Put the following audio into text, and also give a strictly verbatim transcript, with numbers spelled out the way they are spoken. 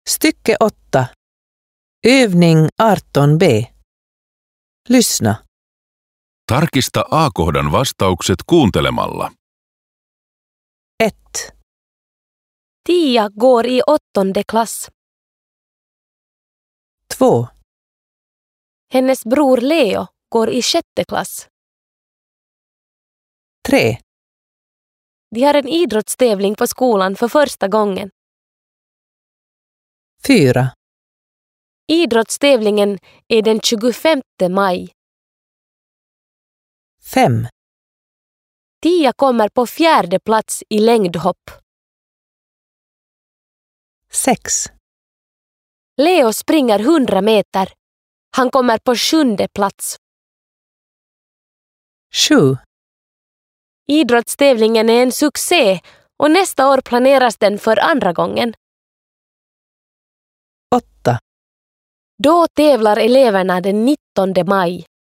Stycke åtta. Övning arton b. Lyssna. Tarkista A-kohdan vastaukset kuuntelemalla. ett. Tia går i åttonde klass. två. Hennes bror Leo går i sjätte klass. tre. De har en idrottstävling på skolan för första gången. fyra. Idrottstävlingen är den tjugofemte maj. fem. Tia kommer på fjärde plats i längdhopp. sex. Leo springer hundra meter. Han kommer på sjunde plats. sju. Idrottstävlingen är en succé och nästa år planeras den för andra gången. åtta. Då tävlar eleverna den nittonde maj.